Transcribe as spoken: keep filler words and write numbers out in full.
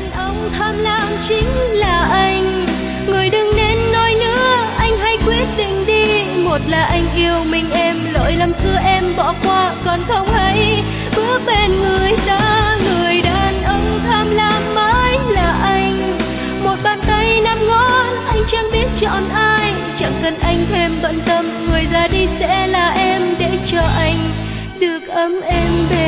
đàn ông tham lam chính là anh. Người đừng nên nói nữa, anh hãy quyết định đi. Một là anh yêu mình em, lỗi lầm xưa em bỏ qua, còn không hay bước bên người ta. Người đàn ông tham lam mãi là anh. Một bàn tay năm ngón, anh chẳng biết chọn ai. Chẳng cần anh thêm bận tâm, người ra đi sẽ là em, để cho anh được ấm êm bên.